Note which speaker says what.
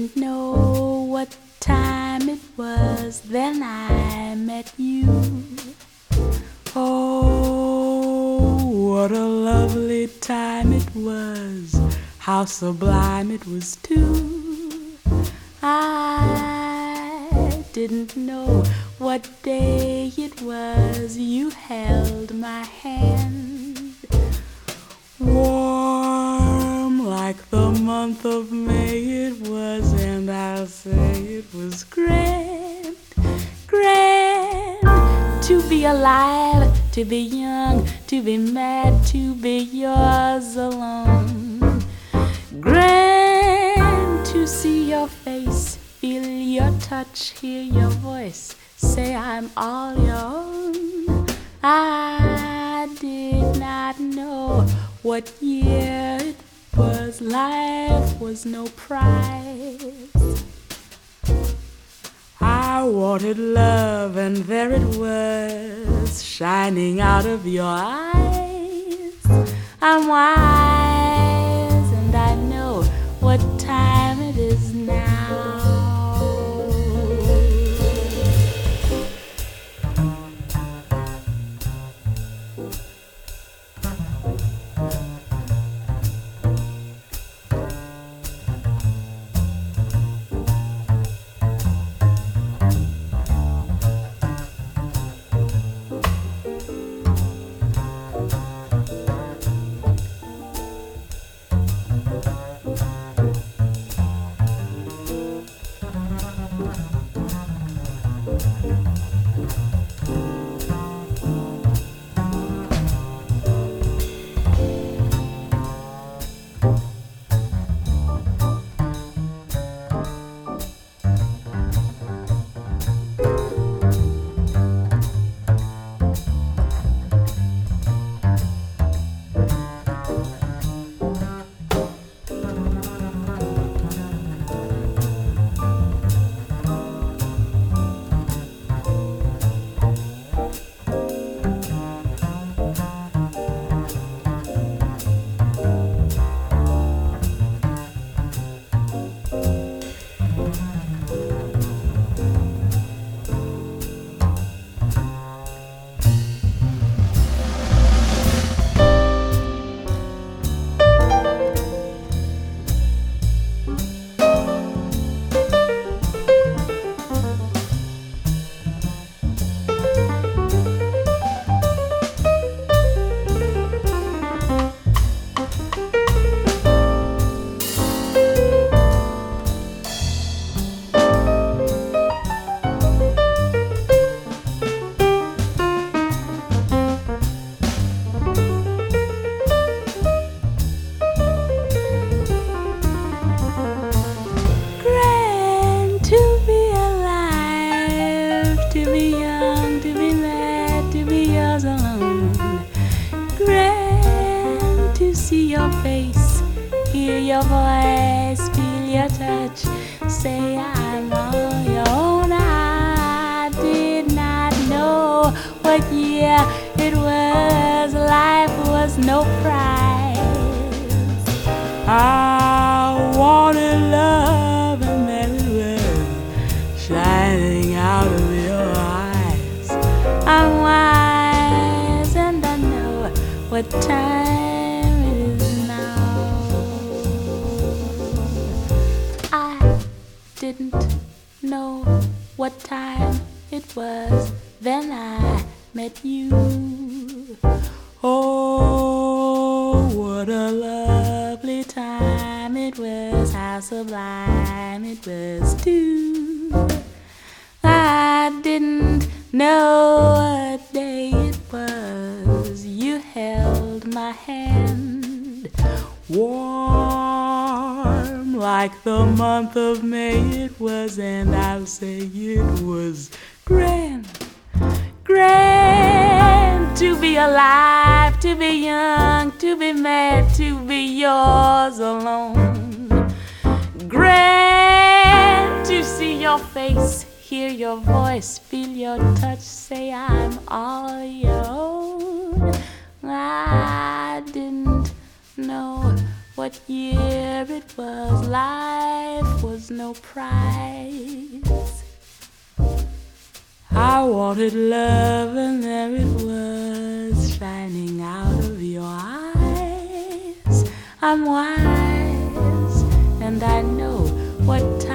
Speaker 1: didn't know what time it was, then I met you. Oh, what a lovely time it was, how sublime it was too. I didn't know what day it was, you held my hand. Warm like the month of May it was, and I'll say it was grand, grand. To be alive, to be young, to be mad, to be yours alone. Grand to see your face, feel your touch, hear your voice, say I'm all your own. I did not know what year it was, life was no prize. I wanted love, and there it was, shining out of your eyes. I'm wise, and I know what time it is now. Your voice, feel your touch, say I'm all your own. I did not know what year it was, life was no prize. I wanted love, and then it was shining out of your eyes. I'm wise, and I know what time didn't know what time it was, then I met you. Oh, what a lovely time it was, how sublime it was too. I didn't know what day it was, you held my hand. Warm like the month of May it was, and I'll say it was grand, grand to be alive, to be young, to be mad, to be yours alone. Grand to see your face, hear your voice, feel your touch, say I'm all your own. I didn't know what what year it was. Life was no prize. I wanted love, and there it was, shining out of your eyes. I'm wise, and I know what